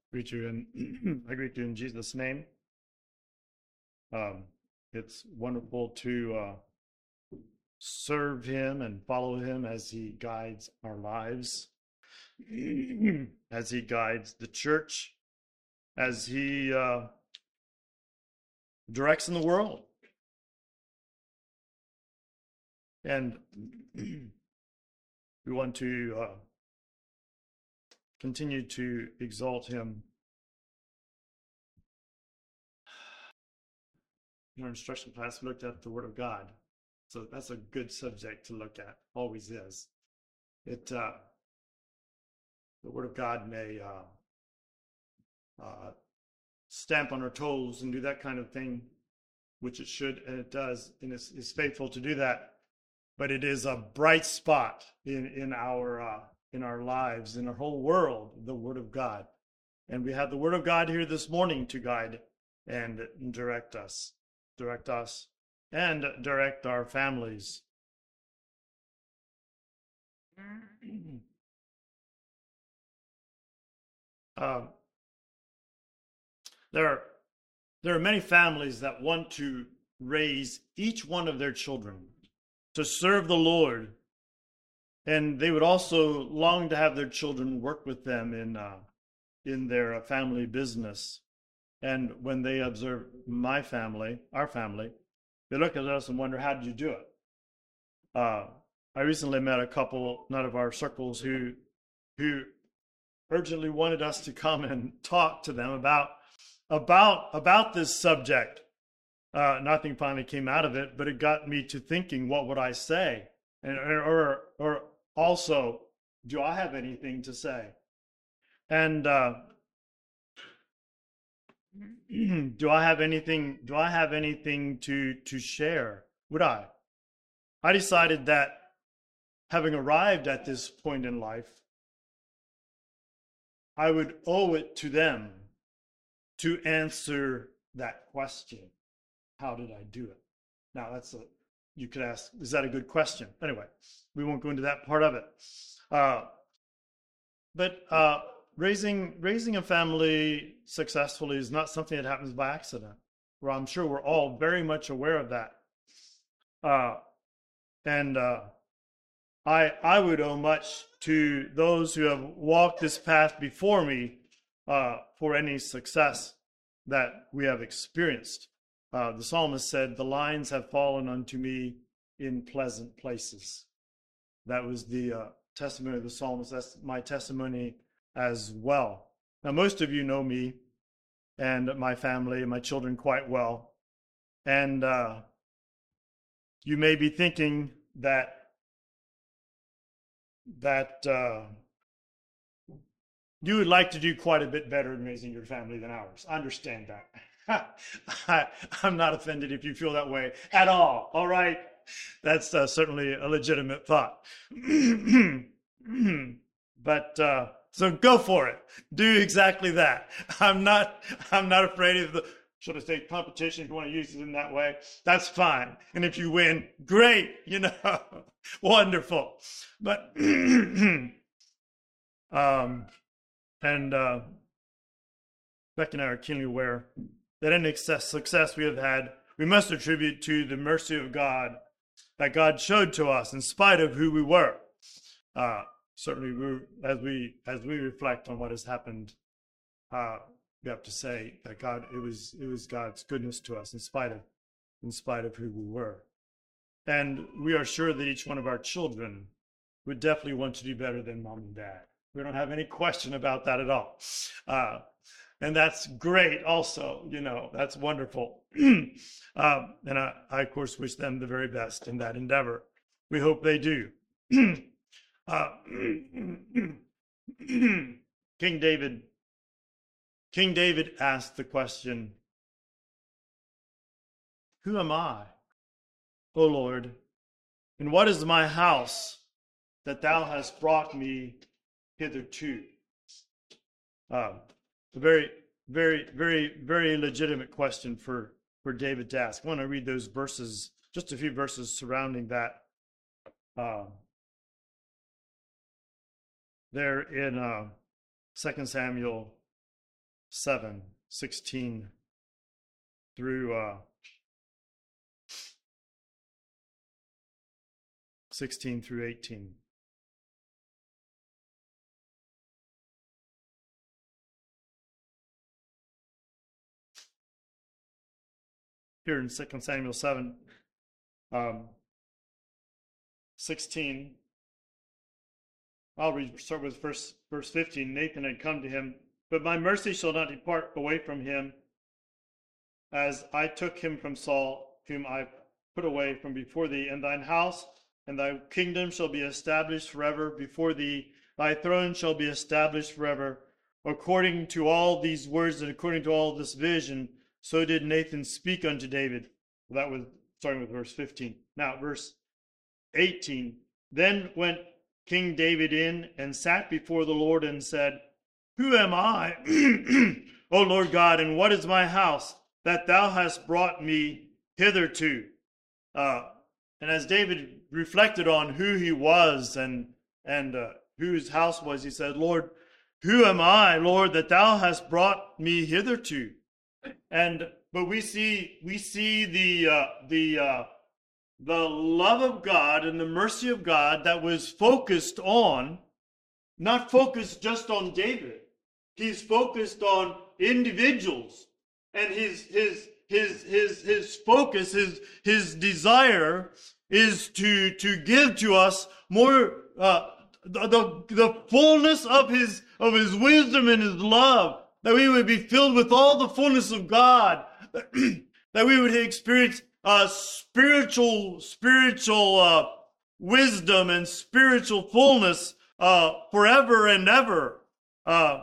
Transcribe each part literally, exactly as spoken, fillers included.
Greet you in I greet you in Jesus' name. Um, it's wonderful to uh, serve Him and follow Him as He guides our lives, as He guides the church, as He uh, directs in the world. And we want to uh, continue to exalt Him. In our instruction class, we looked at the Word of God. So that's a good subject to look at, always is. It uh, the Word of God may uh, uh, stamp on our toes and do that kind of thing, which it should, and it does, and it's, it's faithful to do that. But it is a bright spot in in our uh, in our lives, in our whole world, the Word of God. And we have the Word of God here this morning to guide and direct us, direct us, and direct our families. Uh, there are there are many families that want to raise each one of their children to serve the Lord, and they would also long to have their children work with them in uh, in their family business. And when they observe my family, our family, they look at us and wonder, how did you do it? Uh, I recently met a couple, not of our circles, who who urgently wanted us to come and talk to them about about about this subject. Uh, nothing finally came out of it, but it got me to thinking, what would I say? And or or also, do I have anything to say? And uh, do I have anything? Do I have anything to to share? Would I? I decided that, having arrived at this point in life, I would owe it to them to answer that question. How did I do it? Now, that's a, you could ask, is that a good question? Anyway, we won't go into that part of it. Uh, but uh, raising raising a family successfully is not something that happens by accident. Well, I'm sure we're all very much aware of that. Uh, and uh, I I would owe much to those who have walked this path before me uh, for any success that we have experienced. Uh, the psalmist said, "The lines have fallen unto me in pleasant places." That was the uh, testimony of the psalmist. That's my testimony as well. Now, most of you know me and my family and my children quite well. And uh, you may be thinking that that uh, you would like to do quite a bit better in raising your family than ours. I understand that. I, I'm not offended if you feel that way at all. All right. That's uh, certainly a legitimate thought. But uh, so go for it. Do exactly that. I'm not. I'm not afraid of the, should I say, competition. If you want to use it in that way, that's fine. And if you win, great. You know, wonderful. But um, and uh, Becky and I are keenly aware that any success we have had, we must attribute to the mercy of God that God showed to us in spite of who we were. Uh, certainly, we, as we as we reflect on what has happened, uh, we have to say that God, it was it was God's goodness to us in spite of in spite of who we were, and we are sure that each one of our children would definitely want to do better than mom and dad. We don't have any question about that at all. Uh, and that's great also, you know, that's wonderful. um, and I, I, of course, wish them the very best in that endeavor. We hope they do. uh, King David, King David asked the question, "Who am I, O Lord, and what is my house that thou hast brought me hitherto?" Um, a very, very, very, very legitimate question for, for David to ask. I want to read those verses, just a few verses surrounding that. Uh, there in uh, Second Samuel seven, sixteen through uh, sixteen through eighteen. Here in Second Samuel seven, um, sixteen, I'll read, start with verse, verse fifteen. Nathan had come to him, but my mercy shall not depart away from him, as I took him from Saul, whom I put away from before thee. And thine house and thy kingdom shall be established forever before thee. Thy throne shall be established forever. According to all these words and according to all this vision, so did Nathan speak unto David. Well, that was starting with verse fifteen. Now, verse eighteen. Then went King David in and sat before the Lord and said, Who am I, O Lord God, and what is my house, that thou hast brought me hitherto? Uh, and as David reflected on who he was and, and uh, who his house was, he said, Lord, who am I, Lord, that thou hast brought me hitherto? And but we see we see the uh, the uh, the love of God and the mercy of God that was focused on, not focused just on David. He's focused on individuals, and his his his his his focus, his his desire is to to give to us more uh, the, the the fullness of his of his wisdom and his love, that we would be filled with all the fullness of God, that we would experience uh, spiritual spiritual uh, wisdom and spiritual fullness uh, forever and ever. Uh,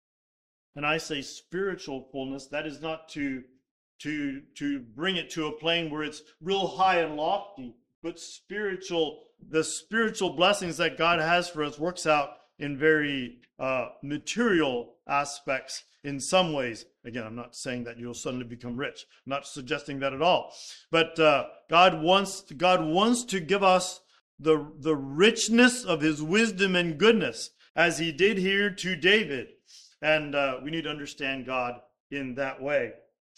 and I say spiritual fullness, that is not to to to bring it to a plane where it's real high and lofty, but spiritual, the spiritual blessings that God has for us works out in very uh, material aspects in some ways. Again, I'm not saying that you'll suddenly become rich. I'm not suggesting that at all. But uh, God wants God wants to give us the the richness of his wisdom and goodness, as he did here to David. And uh, we need to understand God in that way.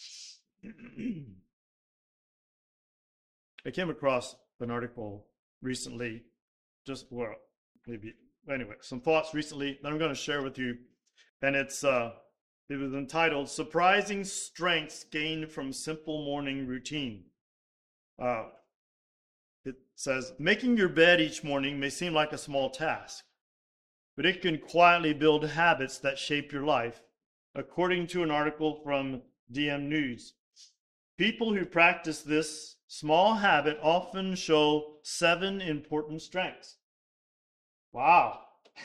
I came across an article recently, just, well, maybe, anyway, some thoughts recently that I'm going to share with you. And it's uh, it was entitled, Surprising Strengths Gained from Simple Morning Routine. Uh, it says, making your bed each morning may seem like a small task, but it can quietly build habits that shape your life, according to an article from D M News. People who practice this small habit often show seven important strengths. Wow.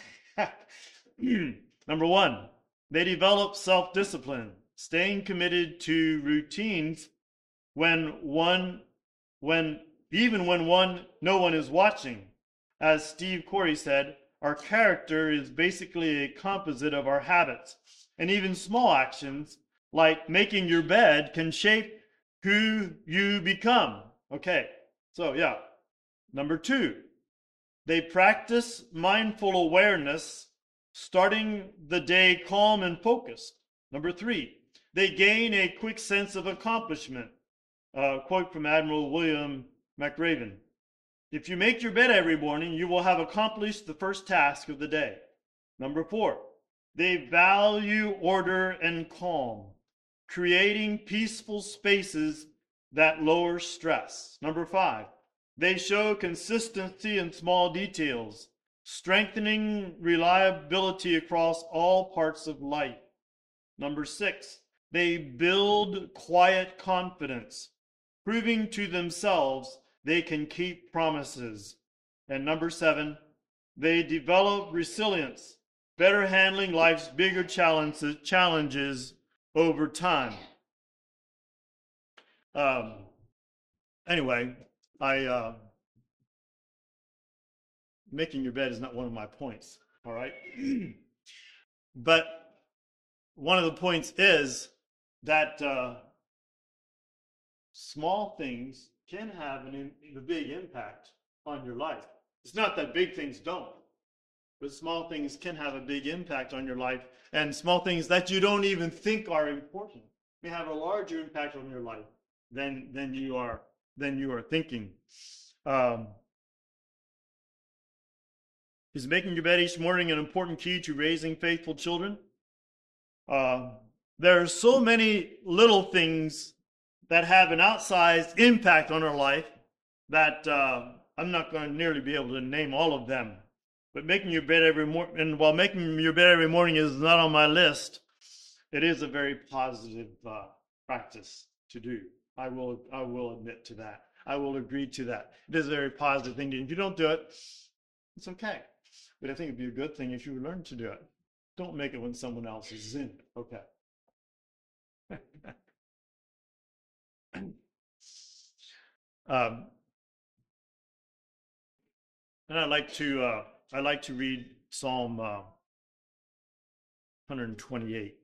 Number one, they develop self-discipline, staying committed to routines when one, when even when one, no one is watching. As Steve Corey said, our character is basically a composite of our habits, and even small actions like making your bed can shape who you become. Okay, so yeah. Number two, they practice mindful awareness, starting the day calm and focused. Number three, they gain a quick sense of accomplishment. Uh, quote from Admiral William McRaven. If you make your bed every morning, you will have accomplished the first task of the day. Number four, they value order and calm, creating peaceful spaces that lower stress. Number five, they show consistency in small details, strengthening reliability across all parts of life. Number six, they build quiet confidence, proving to themselves they can keep promises. And number seven, they develop resilience, better handling life's bigger challenges, challenges over time. Um, anyway, I uh, making your bed is not one of my points, all right? But one of the points is that uh, small things can have an, a big impact on your life. It's not that big things don't, But small things can have a big impact on your life, and small things that you don't even think are important may have a larger impact on your life than than you are than you are thinking. Um, is making your bed each morning an important key to raising faithful children? Uh, there are so many little things that have an outsized impact on our life that uh, I'm not going to nearly be able to name all of them. But making your bed every morning, and while making your bed every morning is not on my list, it is a very positive uh, practice to do. I will, I will admit to that. I will agree to that. It is a very positive thing to do. If you don't do it, it's okay. But I think it'd be a good thing if you learn to do it. Don't make it when someone else is in it. Okay. um, and I like to, uh, I like to read Psalm uh, one twenty-eight.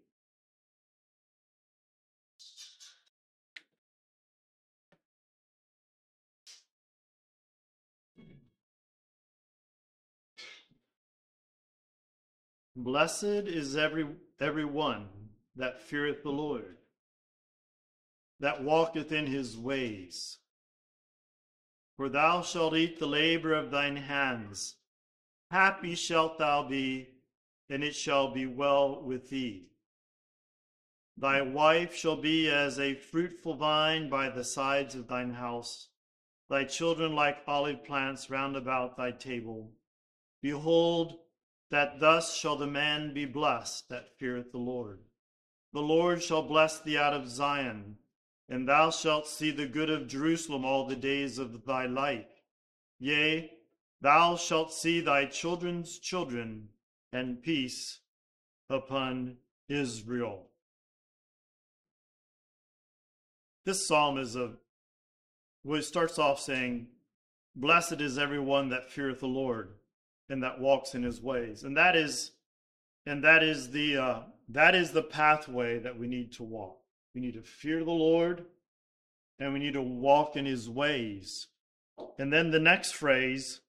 Blessed is every every one that feareth the Lord, that walketh in his ways. For thou shalt eat the labor of thine hands. Happy shalt thou be, and it shall be well with thee. Thy wife shall be as a fruitful vine by the sides of thine house, thy children like olive plants round about thy table. Behold, that thus shall the man be blessed that feareth the Lord. The Lord shall bless thee out of Zion, and thou shalt see the good of Jerusalem all the days of thy life. Yea, thou shalt see thy children's children, and peace upon Israel. This psalm is a, well, it starts off saying, blessed is everyone that feareth the Lord, and that walks in his ways. And that is, and that is the uh, that is the pathway that we need to walk. We need to fear the Lord, and we need to walk in his ways. And then the next phrase,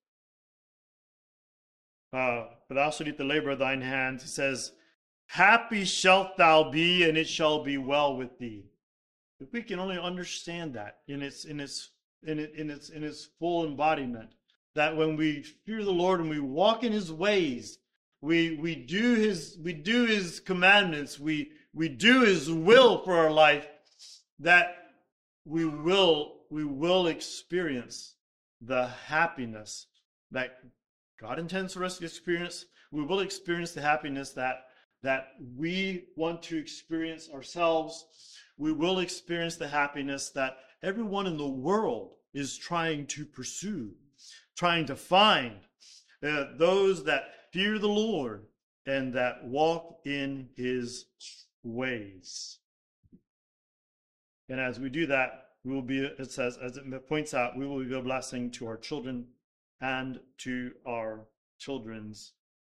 uh, but thou shalt eat the labor of thine hands, it says, happy shalt thou be, and it shall be well with thee. If we can only understand that in its in its in it in its in its full embodiment, that when we fear the Lord and we walk in his ways, we we do his we do his commandments, we we do his will for our life, that we will we will experience the happiness that God intends for us to experience. We will experience the happiness that that we want to experience ourselves. We will experience the happiness that everyone in the world is trying to pursue, trying to find. Uh, those that fear the Lord and that walk in his ways. And as we do that, we will be, it says, as it points out, we will be a blessing to our children and to our children's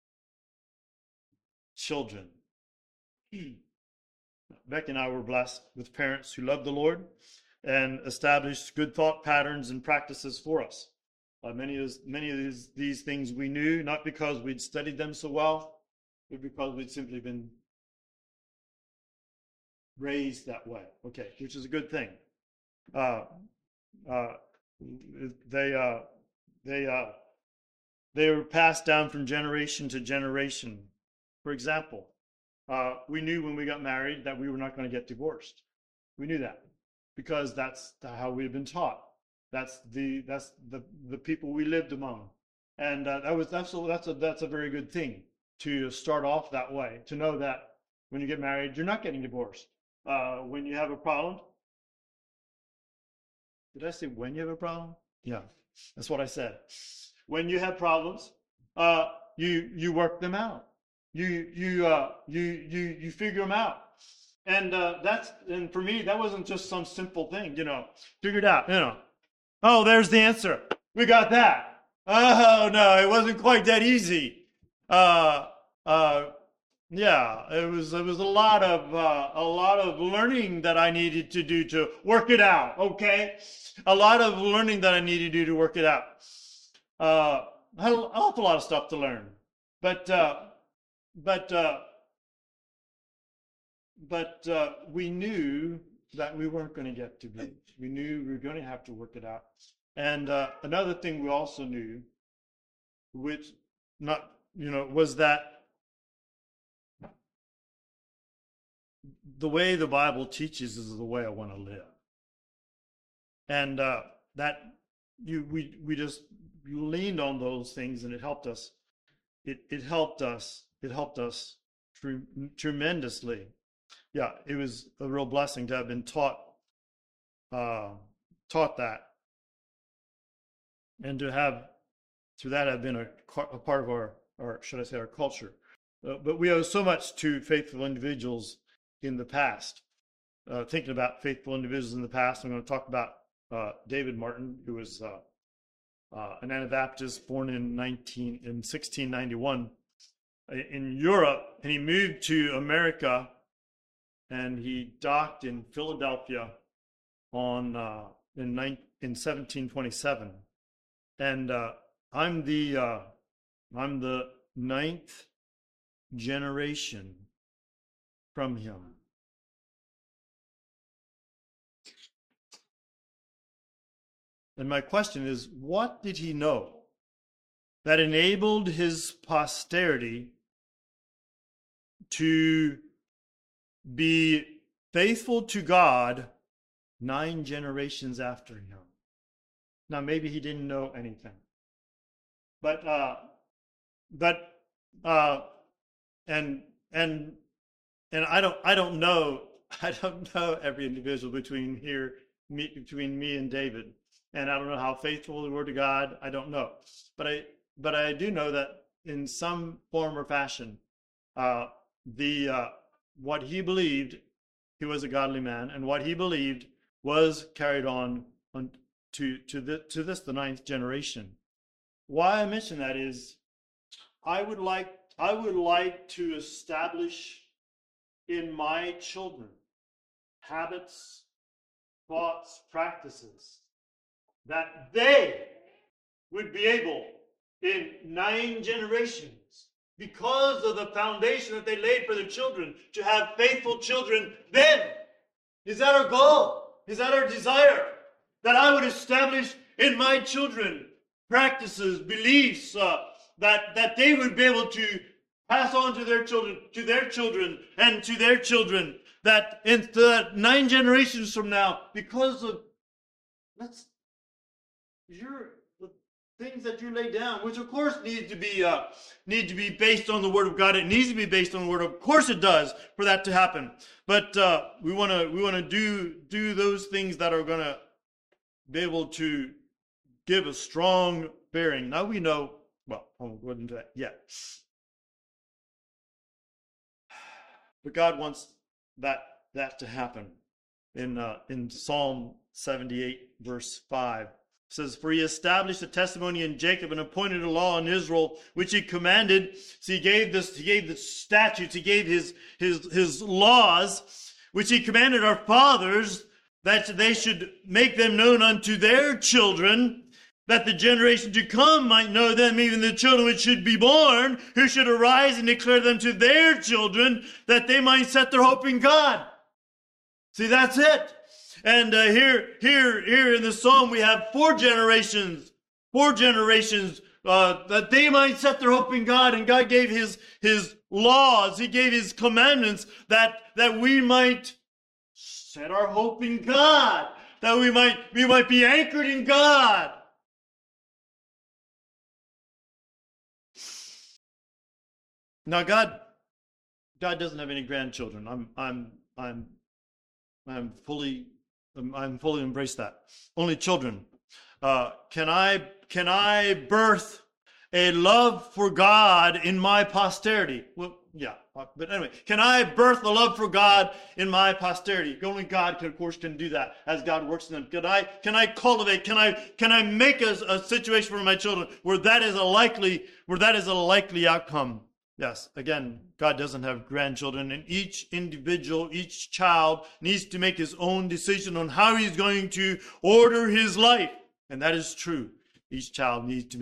children. Becky and I were blessed with parents who loved the Lord and established good thought patterns and practices for us. Uh, many of, many of these, these things we knew, not because we'd studied them so well, but because we'd simply been raised that way. Okay, which is a good thing. Uh, uh, they, uh, they, uh, they were passed down from generation to generation. For example, uh, we knew when we got married that we were not going to get divorced. We knew that because that's how we had been taught. That's the that's the the people we lived among, and uh, that was that's a, that's a that's a very good thing to start off that way. To know that when you get married, you're not getting divorced. Uh, when you have a problem, did I say when you have a problem? Yeah, that's what I said. When you have problems, uh, you you work them out. You you uh, you you you figure them out. And uh, that's and for me, that wasn't just some simple thing, you know, figured out, you know. Oh, there's the answer. We got that. Oh no, it wasn't quite that easy. Uh, uh, yeah, it was. It was a lot of uh, a lot of learning that I needed to do to work it out. Okay, a lot of learning that I needed to do to work it out. Uh, I had an awful lot of stuff to learn, but uh, but uh, but uh, we knew that we weren't going to get to be. We knew we were going to have to work it out. And uh, another thing we also knew, which not you know, was that the way the Bible teaches is the way I want to live. And uh, that you we we just you leaned on those things, and it helped us. It it helped us. It helped us tre- tremendously. Yeah, it was a real blessing to have been taught uh, taught that, and to have through that have been a, a part of our, or should I say, our culture. Uh, but we owe so much to faithful individuals in the past. Uh, thinking about faithful individuals in the past, I'm going to talk about uh, David Martin, who was uh, uh, an Anabaptist born in nineteen in sixteen ninety-one in Europe, and he moved to America, and he docked in Philadelphia on uh, in nine, in seventeen twenty-seven, and uh, I'm the uh, I'm the ninth generation from him. And my question is, what did he know that enabled his posterity to be faithful to God nine generations after him? Now, maybe he didn't know anything, but uh, but uh, and and and I don't I don't know I don't know every individual between here me, between me and David. And I don't know how faithful they were to God. I don't know. But I but I do know that in some form or fashion, uh, the uh, what he believed, he was a godly man, and what he believed was carried on, on to to the to this the ninth generation. Why I mention that is, I would like I would like to establish in my children habits, thoughts, practices that they would be able in nine generations, because of the foundation that they laid for their children, to have faithful children then. Is that our goal? Is that our desire? That I would establish in my children practices, beliefs, uh, that, that they would be able to pass on to their children, to their children, and to their children, that in the nine generations from now, because of, let's your the things that you lay down, which of course need to be uh, need to be based on the Word of God. It needs to be based on the Word. Of course, it does for that to happen. But uh, we want to we want to do do those things that are going to be able to give a strong bearing. Now we know. Well, I won't go into that yet. But God wants that that to happen. In uh, in Psalm seventy-eight, verse five. It says, "For he established a testimony in Jacob and appointed a law in Israel, which he commanded." So he gave this, he gave the statutes, he gave his his his laws, which he commanded our fathers, that they should make them known unto their children, that the generation to come might know them, even the children which should be born, who should arise and declare them to their children, that they might set their hope in God. See, that's it. And uh, here, here, here in the psalm, we have four generations, four generations, uh, that they might set their hope in God. And God gave his, his laws. He gave his commandments that, that we might set our hope in God, that we might, we might be anchored in God. Now, God, God doesn't have any grandchildren. I'm, I'm, I'm, I'm fully, I'm fully embraced that. Only children. Uh, can I, can I birth a love for God in my posterity? Well, yeah. But anyway, can I birth a love for God in my posterity? Only God, can, of course, can do that as God works in them. Can I, can I cultivate? Can I, can I make a, a situation for my children where that is a likely, where that is a likely outcome? Yes, again, God doesn't have grandchildren, and each individual, each child needs to make his own decision on how he's going to order his life. And that is true. Each child needs to make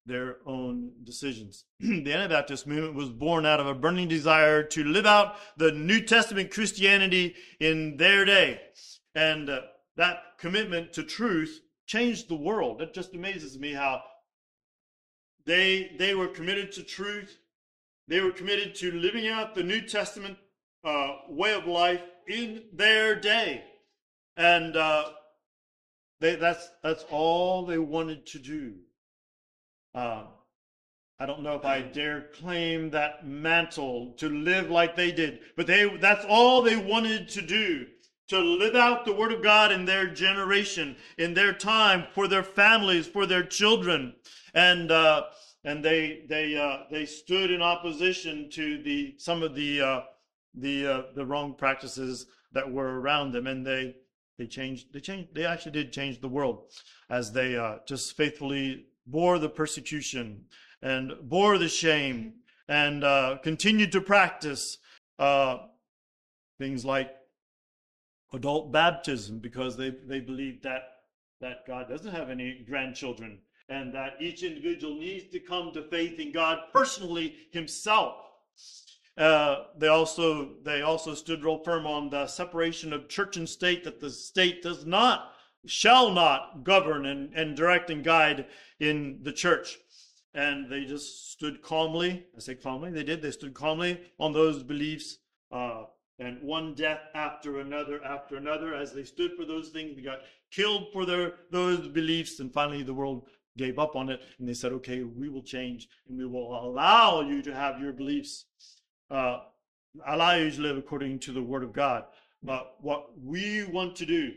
their own decisions. The Anabaptist movement was born out of a burning desire to live out the New Testament Christianity in their day. And uh, that commitment to truth changed the world. It just amazes me how they, they were committed to truth. They were committed to living out the New Testament uh, way of life in their day. And uh, they, that's, that's all they wanted to do. Uh, I don't know if I dare claim that mantle to live like they did, but they, that's all they wanted to do, to live out the Word of God in their generation, in their time, for their families, for their children. And uh, and they they uh, they stood in opposition to the some of the uh, the uh, the wrong practices that were around them, and they they changed they changed they actually did change the world as they uh, just faithfully bore the persecution and bore the shame and uh, continued to practice uh, things like adult baptism, because they, they believed that, that God doesn't have any grandchildren and that each individual needs to come to faith in God personally himself. Uh, they also they also stood real firm on the separation of church and state, that the state does not, shall not govern and, and direct and guide in the church. And they just stood calmly. I say calmly, they did. They stood calmly on those beliefs, uh, and one death after another after another. As they stood for those things, they got killed for their those beliefs, and finally the world gave up on it, and they said, okay, we will change, and we will allow you to have your beliefs, uh, allow you to live according to the Word of God. But what we want to do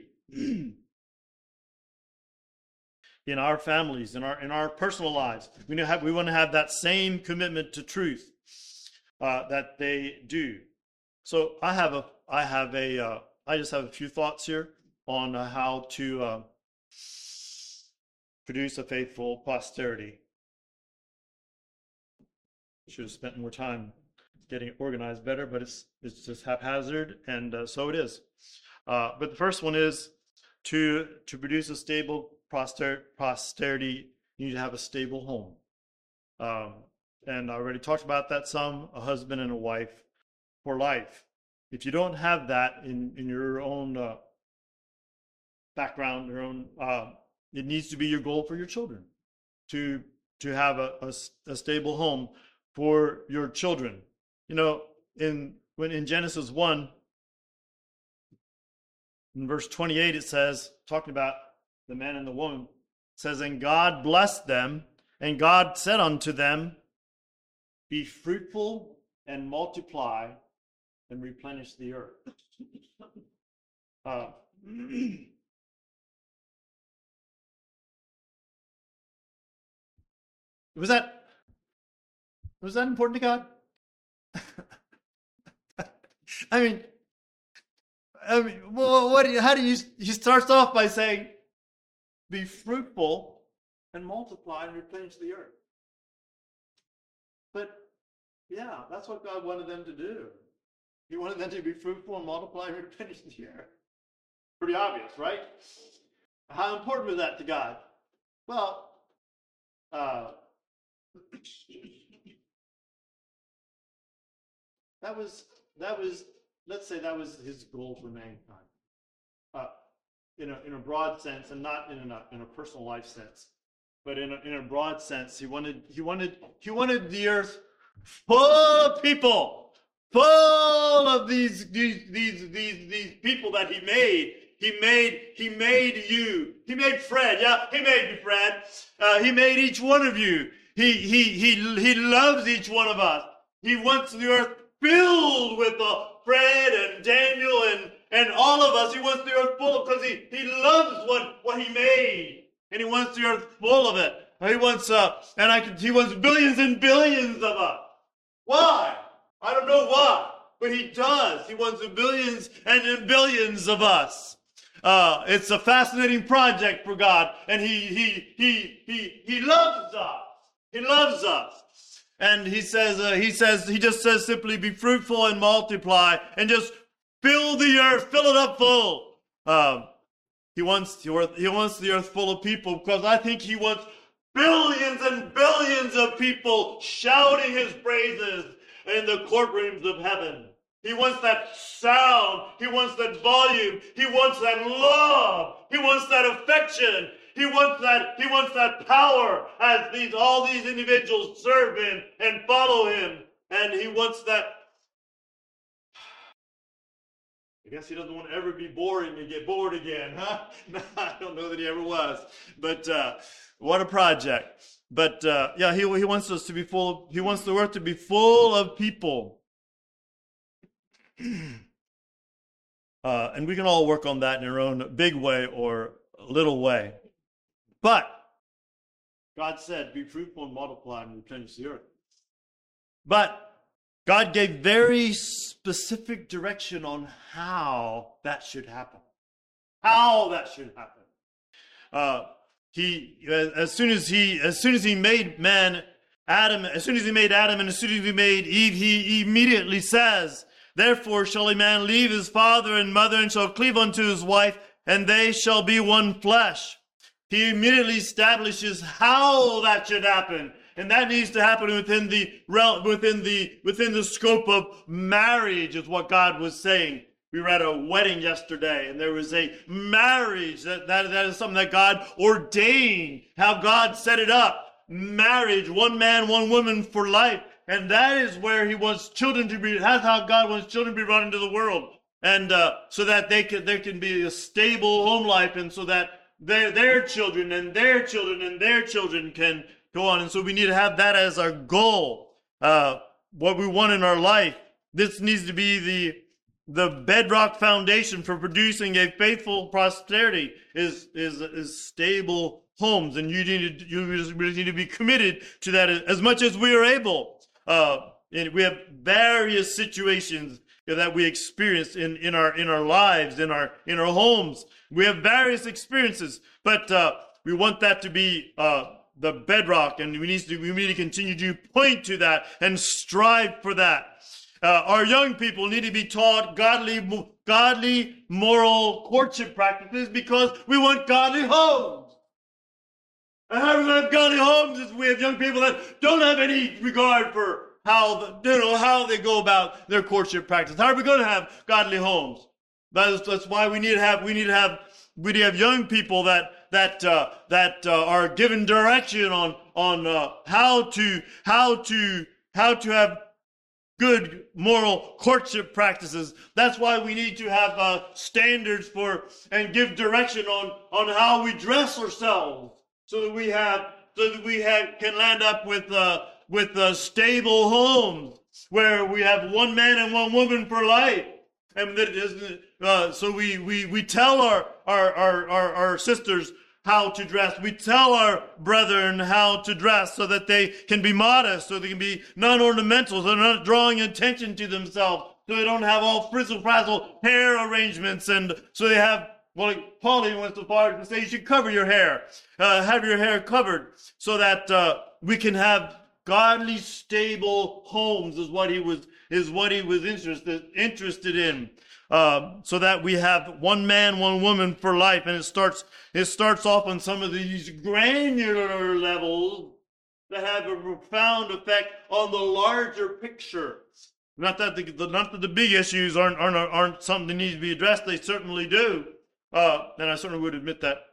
in our families, in our in our personal lives, we have we want to have that same commitment to truth uh, that they do. So I have a I have a uh, I just have a few thoughts here on uh, how to uh, produce a faithful posterity. Should have spent more time getting it organized better, but it's it's just haphazard, and uh, so it is. Uh, but the first one is to to produce a stable poster, posterity. You need to have a stable home, um, and I already talked about that some. A husband and a wife for life. If you don't have that in in your own uh, background, your own, uh, it needs to be your goal for your children to to have a, a, a stable home for your children. You know, in when in Genesis one, in verse twenty-eight, it says, talking about the man and the woman, it says, and God blessed them, and God said unto them, be fruitful and multiply and replenish the earth. uh, was that was that important to God? I mean, I mean, well, what? Do you, how do you? He starts off by saying, "Be fruitful and multiply and replenish the earth." But yeah, that's what God wanted them to do. He wanted them to be fruitful and multiply and replenish the earth. Pretty obvious, right? How important was that to God? Well, uh, that was that was. Let's say that was his goal for mankind, uh, in a in a broad sense, and not in a in a personal life sense, but in a, in a broad sense. He wanted he wanted he wanted the earth full of people, full of these these these these these people that he made. He made he made you. He made Fred. Yeah, he made you, Fred. Uh, he made each one of you. He he he he loves each one of us. He wants the earth filled with the Fred and Daniel and, and all of us. He wants the earth full because he, he loves what, what he made. And he wants the earth full of it. He wants uh and I can he wants billions and billions of us. Why? I don't know why, but he does. He wants billions and billions of us. Uh, it's a fascinating project for God, and he he he he he loves us. He loves us. And he says, uh, he says, he just says simply, be fruitful and multiply, and just fill the earth, fill it up full. Um, he wants the earth, he wants the earth full of people, because I think he wants billions and billions of people shouting his praises in the courtrooms of heaven. He wants that sound. He wants that volume. He wants that love. He wants that affection. He wants that, he wants that power as these, all these individuals serve him and follow him. And he wants that. I guess he doesn't want to ever be boring and get bored again, huh? No, I don't know that he ever was. But uh, what a project. But uh, yeah, he, he wants us to be full, he wants the earth to be full of people. Uh, and we can all work on that in our own big way or little way. But God said, be fruitful and multiply and replenish the earth. But God gave very specific direction on how that should happen. How that should happen. Uh, he, as soon as he, as soon as he made man, Adam, as soon as he made Adam and as soon as he made Eve, he immediately says, therefore shall a man leave his father and mother and shall cleave unto his wife, and they shall be one flesh. He immediately establishes how that should happen. And that needs to happen within the within the within the scope of marriage, is what God was saying. We were at a wedding yesterday, and there was a marriage that, that, that is something that God ordained, how God set it up. Marriage, one man, one woman for life. And that is where he wants children to be, that's how God wants children to be brought into the world. And uh, so that they can, there can be a stable home life, and so that their, their children and their children and their children can go on. And so we need to have that as our goal, uh, what we want in our life. This needs to be the the bedrock foundation for producing a faithful posterity is is is stable homes, and you need to, you really need to be committed to that as much as we are able. Uh, and we have various situations that we experience in, in our in our lives, in our in our homes. We have various experiences, but uh, we want that to be uh, the bedrock, and we need to we need to continue to point to that and strive for that. Uh, our young people need to be taught godly, godly, moral courtship practices because we want godly homes. And how do we have godly homes is we have young people that don't have any regard for how the, you know how they go about their courtship practice. How are we going to have godly homes? That is, that's why we need to have we need to have we need to have young people that that uh, that uh, are given direction on on uh, how to how to how to have good moral courtship practices. That's why we need to have uh, standards for and give direction on on how we dress ourselves, so that we have so that we have can land up with uh, with uh, stable homes where we have one man and one woman for life. And that is, uh, so we, we, we tell our, our, our, our, our sisters how to dress. We tell our brethren how to dress so that they can be modest, so they can be non-ornamental, so they're not drawing attention to themselves, so they don't have all frizzle-frazzle hair arrangements, and so they have, well, like Pauline went so far to say you should cover your hair, uh, have your hair covered, so that uh, we can have godly, stable homes is what he was is what he was interested interested in. Um, so that we have one man, one woman for life, and it starts it starts off on some of these granular levels that have a profound effect on the larger picture. Not that the, the not that the big issues aren't aren't aren't something that needs to be addressed. They certainly do, uh, and I certainly would admit that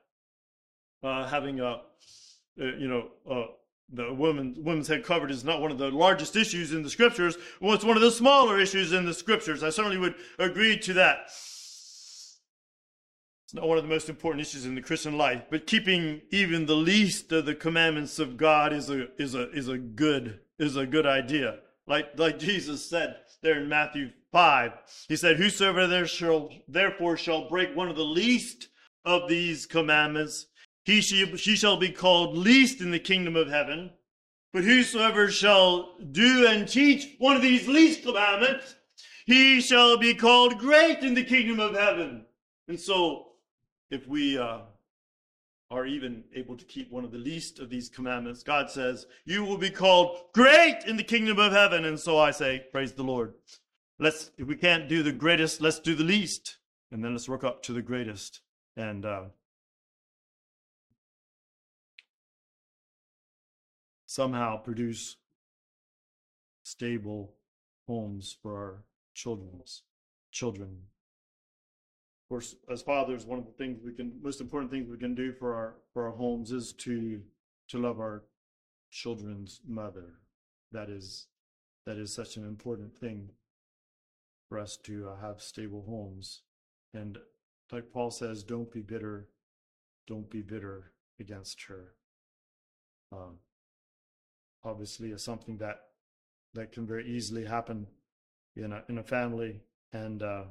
uh, having a uh, you know. Uh, The woman, women's head covered is not one of the largest issues in the scriptures. Well, it's one of the smaller issues in the scriptures. I certainly would agree to that. It's not one of the most important issues in the Christian life, but keeping even the least of the commandments of God is a is a is a good is a good idea. Like like Jesus said there in Matthew five, he said, "Whosoever there shall therefore shall break one of the least of these commandments, He she, she shall be called least in the kingdom of heaven. But whosoever shall do and teach one of these least commandments, he shall be called great in the kingdom of heaven." And so, if we uh, are even able to keep one of the least of these commandments, God says, you will be called great in the kingdom of heaven. And so I say, praise the Lord. Let's, if we can't do the greatest, let's do the least. And then let's work up to the greatest. And, uh, somehow produce stable homes for our children's children. Of course, as fathers, one of the things we can, most important things we can do for our for our homes is to to love our children's mother. That is that is such an important thing for us to uh, have stable homes. And like Paul says, don't be bitter, don't be bitter against her. Um, obviously, it's something that that can very easily happen in a in a family, and uh,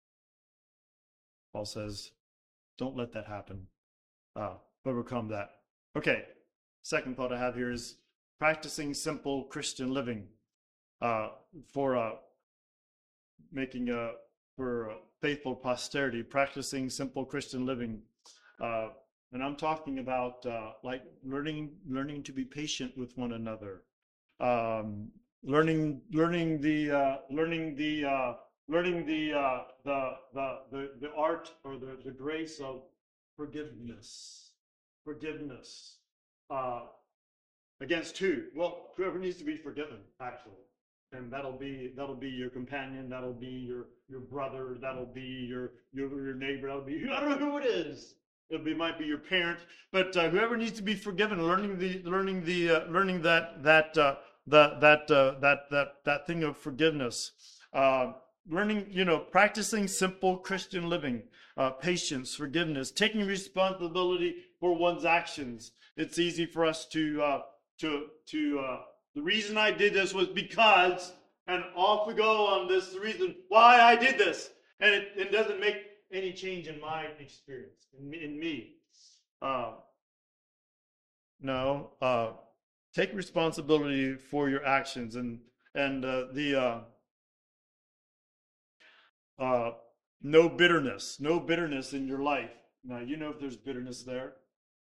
Paul says, don't let that happen. Uh, overcome that. Okay. Second thought I have here is practicing simple Christian living uh, for uh, making a for a faithful posterity. Practicing simple Christian living, uh, and I'm talking about uh, like learning learning to be patient with one another, um, learning learning the uh, learning the uh, learning the, uh, the the the the art or the the grace of forgiveness, forgiveness. Uh, against who? Well, whoever needs to be forgiven, actually, and that'll be that'll be your companion, that'll be your your brother, that'll be your your your neighbor, that'll be I don't know who it is. It'll be might be your parent, but uh, whoever needs to be forgiven, learning the learning the uh, learning that that uh, that that uh, that that that thing of forgiveness. Uh, learning, you know, practicing simple Christian living, uh, patience, forgiveness, taking responsibility for one's actions. It's easy for us to, uh, to, to, uh, the reason I did this was because, and off we go on this, the reason why I did this. And it, it doesn't make any change in my experience, in me. In me. Uh, no, uh, take responsibility for your actions, and, and uh, the, uh, Uh, no bitterness, no bitterness in your life. Now, you know if there's bitterness there.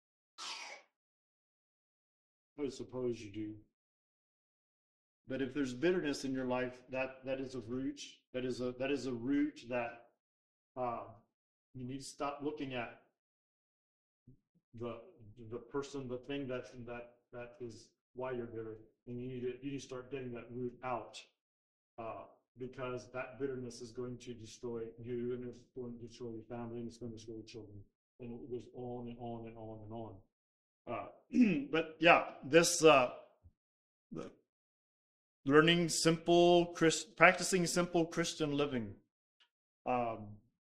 I suppose you do. But if there's bitterness in your life, that, that is a root. That is a that is a root that uh, you need to stop looking at the the person, the thing that that that is why you're bitter, and you need to you need to start getting that root out. Uh, because that bitterness is going to destroy you, and it's going to destroy your family, and it's going to destroy your children, and it goes on and on and on and on. Uh, but yeah, this uh, the learning simple, Christ, practicing simple Christian living. Um,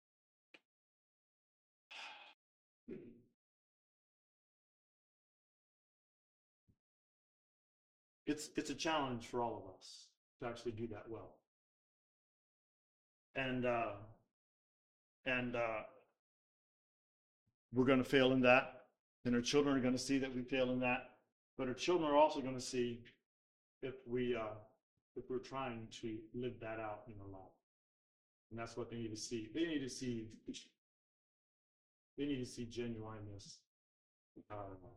it's it's a challenge for all of us to actually do that well. And uh, and uh, we're going to fail in that, and our children are going to see that we fail in that. But our children are also going to see if we uh, if we're trying to live that out in our life, and that's what they need to see. They need to see. They need to see genuineness. Uh,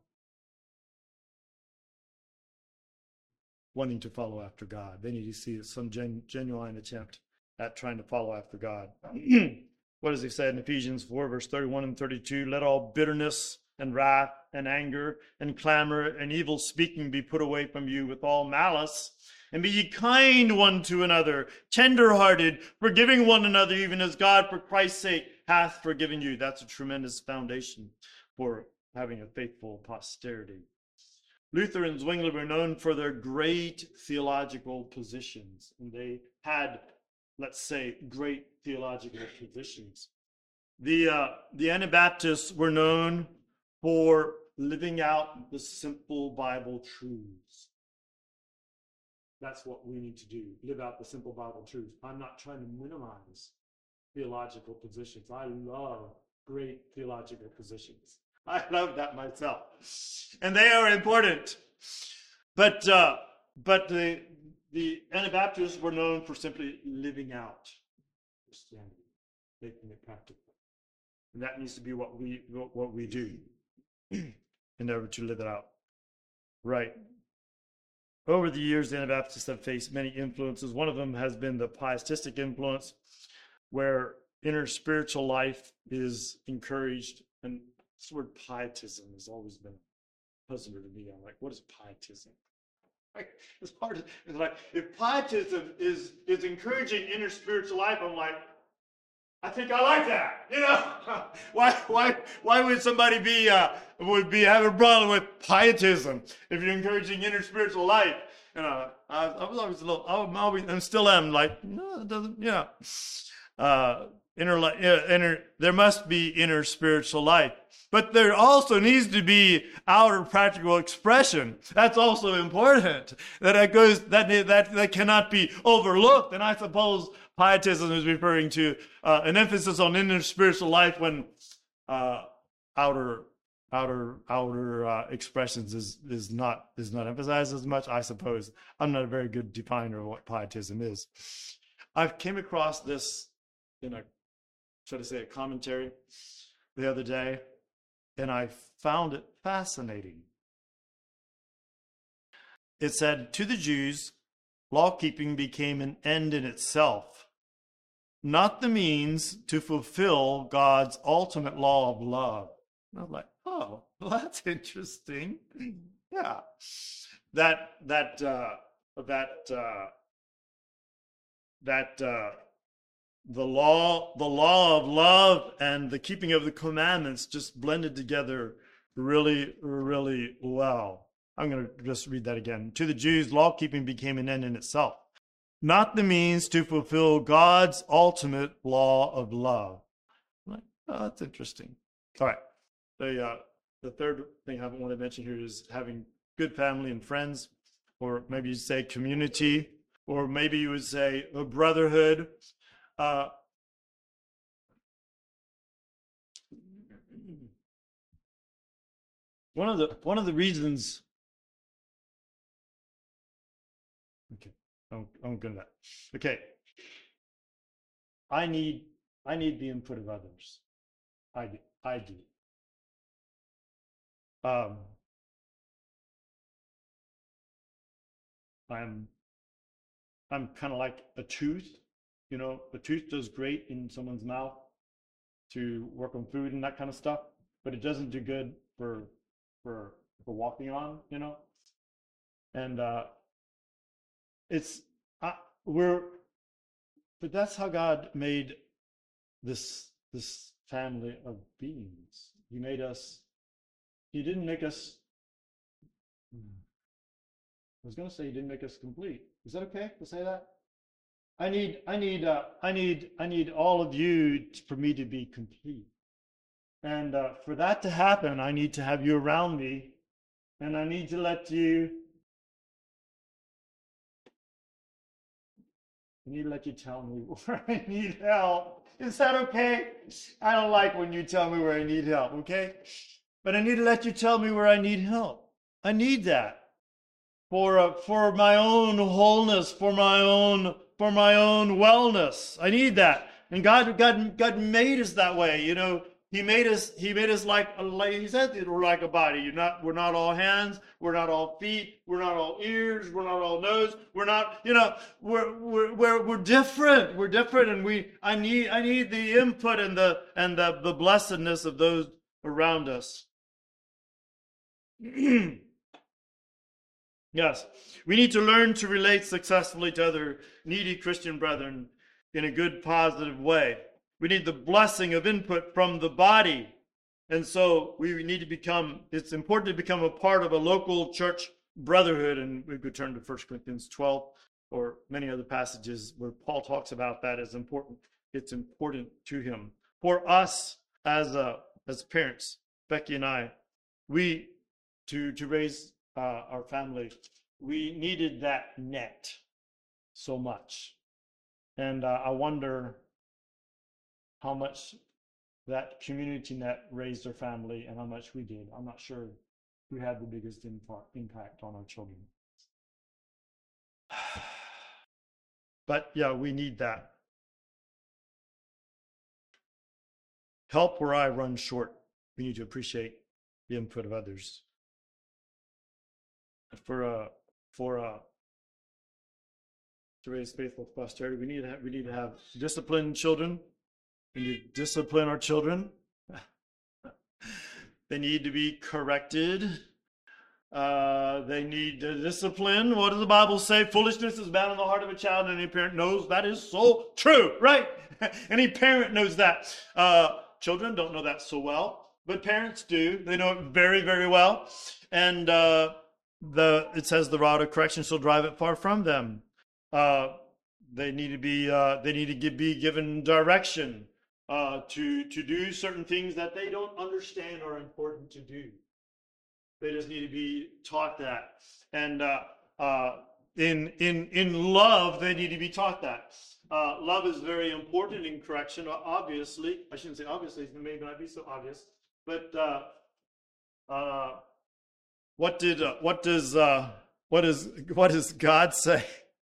wanting to follow after God. They need to see some gen- genuine attempt at trying to follow after God. What does he say in Ephesians four, verse thirty-one and thirty-two? Let all bitterness and wrath and anger and clamor and evil speaking be put away from you with all malice. And be ye kind one to another, tender-hearted, forgiving one another, even as God for Christ's sake hath forgiven you. That's a tremendous foundation for having a faithful posterity. Luther and Zwingli were known for their great theological positions, and they had, let's say, great theological positions. The uh, the Anabaptists were known for living out the simple Bible truths. That's what we need to do, live out the simple Bible truths. I'm not trying to minimize theological positions. I love great theological positions. I love that myself. And they are important. But uh, but the the Anabaptists were known for simply living out Christianity, making it practical. And that needs to be what we what we do in order to live it out. Right. Over the years, the Anabaptists have faced many influences. One of them has been the pietistic influence, where inner spiritual life is encouraged. And this word pietism has always been a puzzler to me. I'm like, what is pietism? It's hard. To, it's like if pietism is is encouraging inner spiritual life, I'm like, I think I like that. You know, why why why would somebody be uh, would be have a problem with pietism if you're encouraging inner spiritual life? You know, I, I was always a little. I'm always and still am like, no, it doesn't. Yeah, uh, inner life. Inner. There must be inner spiritual life. But there also needs to be outer practical expression. That's also important. That it goes that that that cannot be overlooked. And I suppose pietism is referring to uh, an emphasis on inner spiritual life when uh, outer outer outer uh, expressions is is not is not emphasized as much. I suppose I'm not a very good definer of what pietism is. I came across this in a should I say a commentary the other day. And I found it fascinating. It said, to the Jews, law-keeping became an end in itself, not the means to fulfill God's ultimate law of love. And I was like, oh, well, that's interesting. Yeah. That, that, uh, that, uh, that, uh, The law, the law of love and the keeping of the commandments just blended together really, really well. I'm going to just read that again. To the Jews, law-keeping became an end in itself, not the means to fulfill God's ultimate law of love. I'm like, oh, that's interesting. All right. The, uh, the third thing I want to mention here is having good family and friends, or maybe you say community, or maybe you would say a brotherhood. Uh, one of the one of the reasons. Okay, I'm I'm good at that. Okay, I need I need the input of others. I do. I do. Um, I'm I'm kind of like a tooth. You know, a tooth does great in someone's mouth to work on food and that kind of stuff, but it doesn't do good for for for walking on, you know. And uh, it's uh, we're, but that's how God made this this family of beings. He made us. He didn't make us. I was going to say he didn't make us complete. Is that okay to say that? I need, I need, uh, I need, I need all of you t- for me to be complete. And uh, for that to happen, I need to have you around me, and I need to let you. I need to let you tell me where I need help. Is that okay? I don't like when you tell me where I need help. Okay, but I need to let you tell me where I need help. I need that for uh, for my own wholeness, for my own. for my own wellness. I need that. And God, God, God made us that way. You know, He made us, He made us like, like He said, we're like a body. You're not, we're not all hands. We're not all feet. We're not all ears. We're not all nose. We're not, you know, we're, we're, we're, we're different. We're different. And we, I need, I need the input and the, and the, the blessedness of those around us. Yes, we need to learn to relate successfully to other needy Christian brethren in a good, positive way. We need the blessing of input from the body. And so we need to become, it's important to become a part of a local church brotherhood. And we could turn to First Corinthians twelve or many other passages where Paul talks about that as important. It's important to him. For us as uh, as parents, Becky and I, we, to, to raise Uh, our family, we needed that net so much. And uh, I wonder how much that community net raised our family and how much we did. I'm not sure who had the biggest impact on our children. But yeah, we need that. Help where I run short. We need to appreciate the input of others. For uh, for uh, to raise faithful posterity, we need to have, we need to have disciplined children. We need to discipline our children. They need to be corrected. Uh, they need uh, discipline. What does the Bible say? Foolishness is bound in the heart of a child, and any parent knows that is so true, right? Any parent knows that. Uh, children don't know that so well, but parents do. They know it very, very well. And uh, the it says the rod of correction shall drive it far from them. Uh, they need to be uh, they need to give, be given direction uh, to to do certain things that they don't understand are important to do. They just need to be taught that, and uh, uh, in in in love, they need to be taught that. Uh, love is very important in correction. Obviously, I shouldn't say obviously; it may not be so obvious. But uh, uh, what did uh, what does uh, what is what does God say?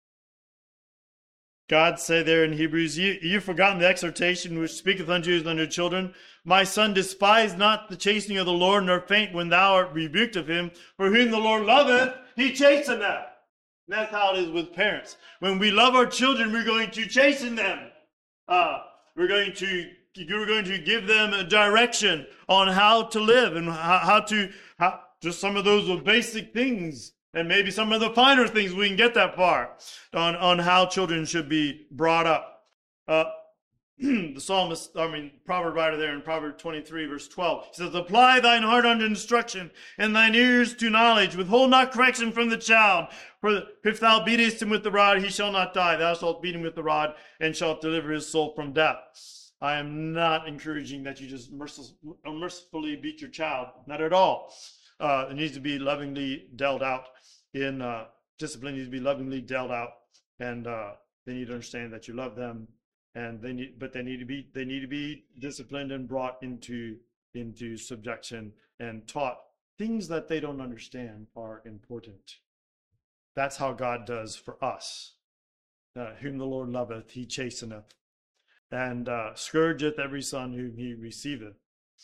God say there in Hebrews, you, you've forgotten the exhortation which speaketh unto you as unto children. My son, despise not the chastening of the Lord, nor faint when thou art rebuked of him. For whom the Lord loveth, he chasteneth. And that's how it is with parents. When we love our children, we're going to chasten them. Uh, we're going to we're going to give them a direction on how to live and how, how to how, just some of those basic things. And maybe some of the finer things we can get that far on, on how children should be brought up. Uh, the psalmist, I mean, proverb writer there in Proverbs twenty-three, verse twelve, he says, apply thine heart unto instruction, and thine ears to knowledge. Withhold not correction from the child. For if thou beatest him with the rod, he shall not die. Thou shalt beat him with the rod, and shalt deliver his soul from death. I am not encouraging that you just mercifully beat your child. Not at all. Uh, it needs to be lovingly dealt out. In uh, discipline needs to be lovingly dealt out, and uh, they need to understand that you love them, and they need, but they need to be they need to be disciplined and brought into into subjection and taught. Things that they don't understand are important. That's how God does for us. Uh, whom the Lord loveth, he chasteneth, and uh, scourgeth every son whom he receiveth.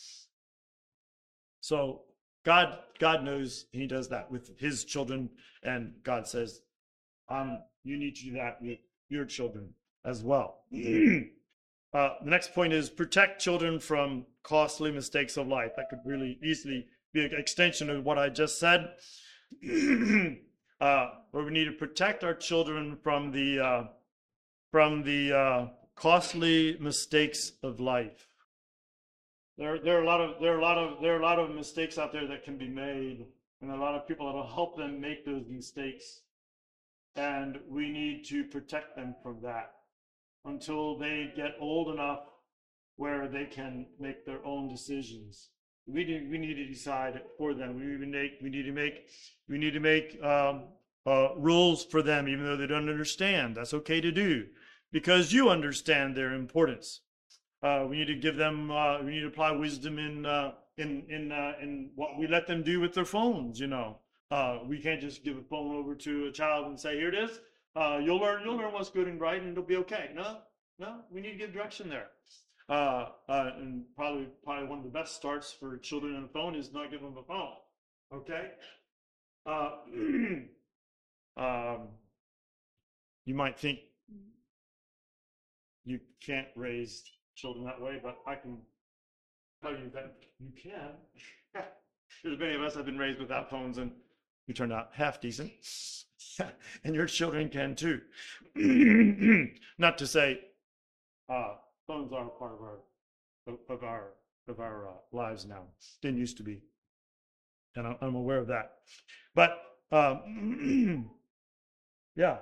So God, God knows he does that with his children, and God says, um, you need to do that with your children as well. uh, the next point is protect children from costly mistakes of life. That could really easily be an extension of what I just said. uh, where we need to protect our children from the uh, from the uh, costly mistakes of life. There, there are a lot of there are a lot of there are a lot of mistakes out there that can be made, and a lot of people that will help them make those mistakes. And we need to protect them from that until they get old enough where they can make their own decisions. We need we need to decide for them. We need to make we need to make we need to make um, uh, rules for them, even though they don't understand. That's okay to do, because you understand their importance. Uh, we need to give them. Uh, we need to apply wisdom in uh, in in uh, in what we let them do with their phones. You know, uh, we can't just give a phone over to a child and say, "Here it is. Uh, you'll learn. You'll learn what's good and right, and it'll be okay." No, no. We need to give direction there. Uh, uh, and probably probably one of the best starts for children on a phone is not give them a phone. Okay. Uh, um, you might think you can't raise children that way, but I can tell you that you can. There's many of us have been raised without phones, and we turned out half decent. And your children can too. Not to say uh, phones are part of our of our of our uh, lives now. Didn't used to be, and I'm, I'm aware of that. But um, yeah.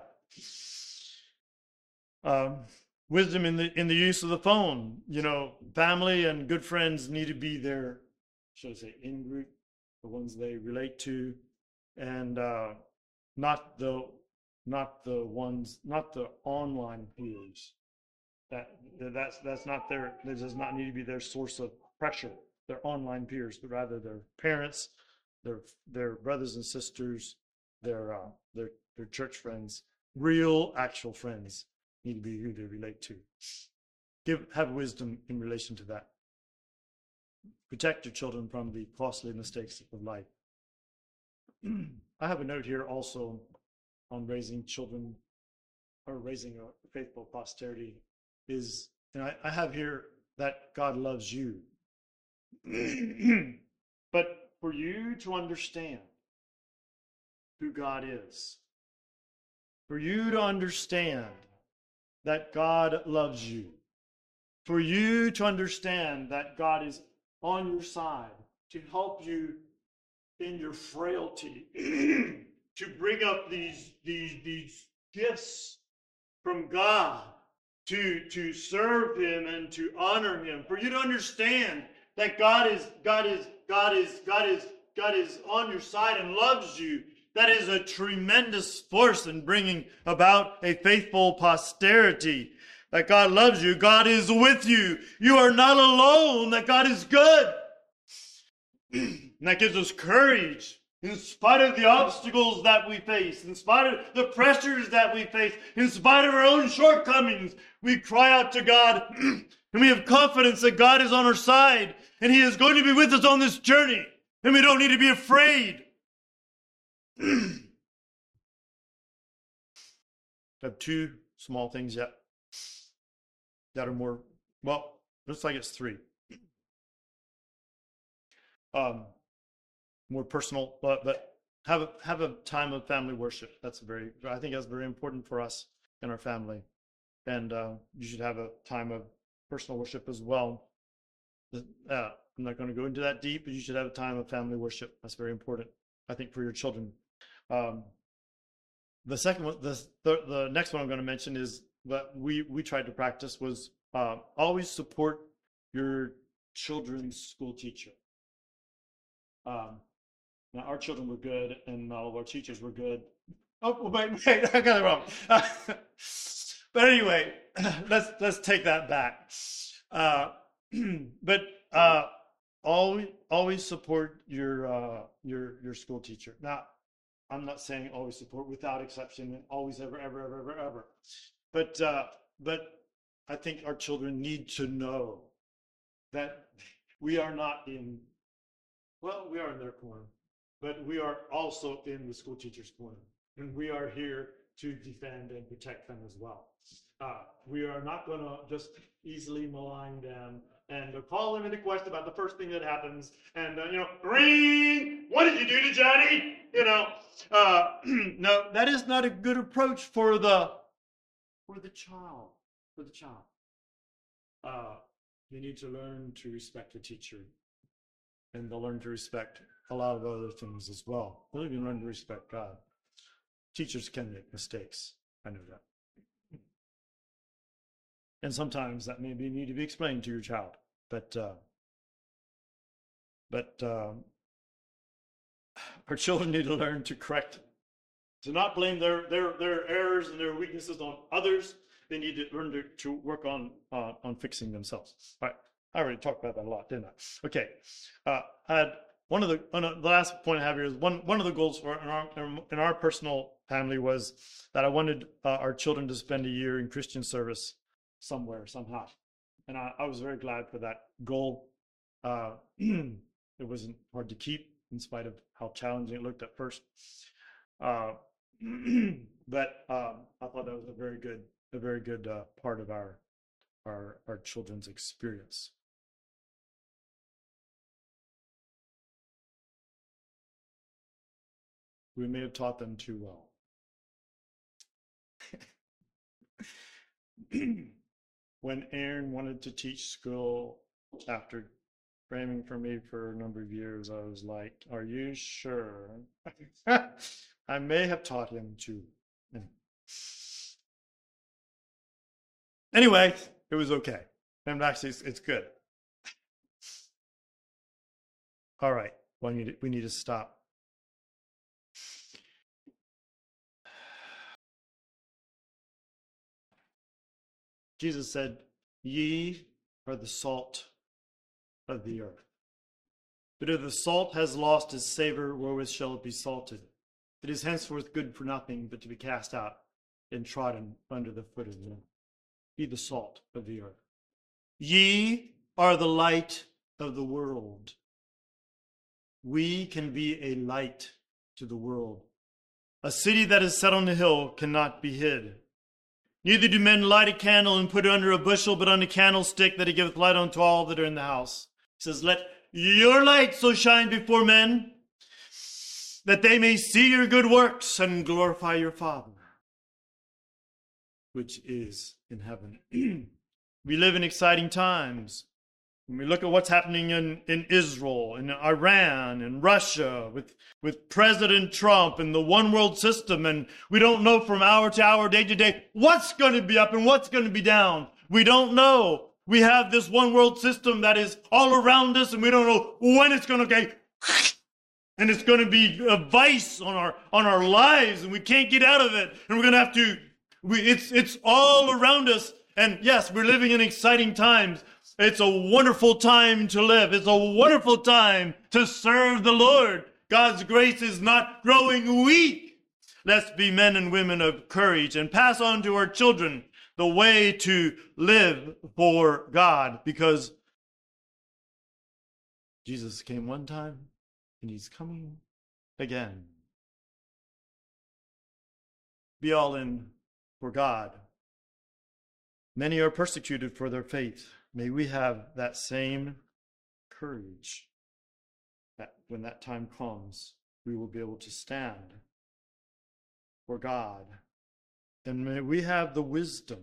Um, wisdom in the in the use of the phone. You know, family and good friends need to be there, should I say, in group, the ones they relate to, and uh, not the not the ones, not the online peers. That that's that's not their. That does not need to be their source of pressure. Their online peers, but rather their parents, their their brothers and sisters, their uh, their their church friends, real actual friends. Need to be who they relate to. Give have wisdom in relation to that. Protect your children from the costly mistakes of life. I have a note here also on raising children or raising a faithful posterity is, and I, I have here that God loves you. But for you to understand who God is. For you to understand that God loves you. For you to understand that God is on your side to help you in your frailty, to bring up these, these, these gifts from God, to, to serve Him and to honor Him. For you to understand that God is, God is, God is, God is, God is on your side and loves you. That is a tremendous force in bringing about a faithful posterity. That God loves you. God is with you. You are not alone. That God is good. And that gives us courage in spite of the obstacles that we face, in spite of the pressures that we face, in spite of our own shortcomings. We cry out to God and we have confidence that God is on our side and He is going to be with us on this journey. And we don't need to be afraid. I have two small things yet that are more, well, looks like it's three. Um, more personal, but, but have a, have a time of family worship. That's very, I think that's very important for us and our family. And uh, you should have a time of personal worship as well. Uh, I'm not going to go into that deep, but you should have a time of family worship. That's very important, I think, for your children. Um, the second one, the, the the next one I'm going to mention is that we we tried to practice was uh, always support your children's school teacher. Um, now our children were good, and all of our teachers were good. Oh wait, wait, I got it wrong. But anyway, let's let's take that back. Uh, but uh, always always support your uh, your your school teacher. Now, I'm not saying always support without exception and always ever ever ever ever ever, but uh, but I think our children need to know that we are not in, well, we are in their corner, but we are also in the school teacher's corner, and we are here to defend and protect them as well. Uh, we are not going to just easily malign them and uh, call them into question about the first thing that happens. And, uh, you know, ring, what did you do to Johnny? You know, uh, no, that is not a good approach for the, for the child, for the child. Uh, you need to learn to respect the teacher, and they'll learn to respect a lot of other things as well. They'll even learn to respect God. Teachers can make mistakes. I know that. And sometimes that may be, need to be explained to your child. But uh, but um, our children need to learn to correct, to not blame their their their errors and their weaknesses on others. They need to learn to, to work on uh, on fixing themselves. All right, I already talked about that a lot, didn't I? Okay, uh, I had one of the one of, the last point I have here is one one of the goals for in our, in our personal family was that I wanted uh, our children to spend a year in Christian service somewhere, somehow. And I, I was very glad for that goal. Uh, it wasn't hard to keep in spite of how challenging it looked at first. Uh, but um, I thought that was a very good, a very good uh, part of our, our, our children's experience. We may have taught them too well. When Aaron wanted to teach school after framing for me for a number of years, I was like, are you sure? I may have taught him too. Anyway, it was okay. And actually, it's, it's good. All right, well, we need to, we need to stop. Jesus said, ye are the salt of the earth. But if the salt has lost its savor, wherewith shall it be salted? It is henceforth good for nothing, but to be cast out and trodden under the foot of men. Be the salt of the earth. Ye are the light of the world. We can be a light to the world. A city that is set on a hill cannot be hid. Neither do men light a candle and put it under a bushel, but on a candlestick, that it giveth light unto all that are in the house. He says, let your light so shine before men, that they may see your good works and glorify your Father, which is in heaven. We live in exciting times. When we look at what's happening in, in Israel, in Iran, in Russia, with, with President Trump and the one world system, and we don't know from hour to hour, day to day, what's going to be up and what's going to be down. We don't know. We have this one world system that is all around us, and we don't know when it's going to get, and it's going to be a vice on our on our lives, and we can't get out of it, and we're going to have to. We, it's it's all around us, and yes, we're living in exciting times. It's a wonderful time to live. It's a wonderful time to serve the Lord. God's grace is not growing weak. Let's be men and women of courage and pass on to our children the way to live for God, because Jesus came one time and he's coming again. Be all in for God. Many are persecuted for their faith. May we have that same courage that when that time comes, we will be able to stand for God. And may we have the wisdom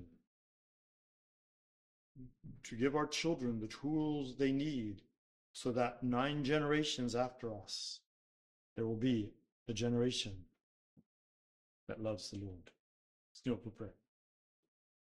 to give our children the tools they need so that nine generations after us, there will be a generation that loves the Lord. Let's kneel for prayer.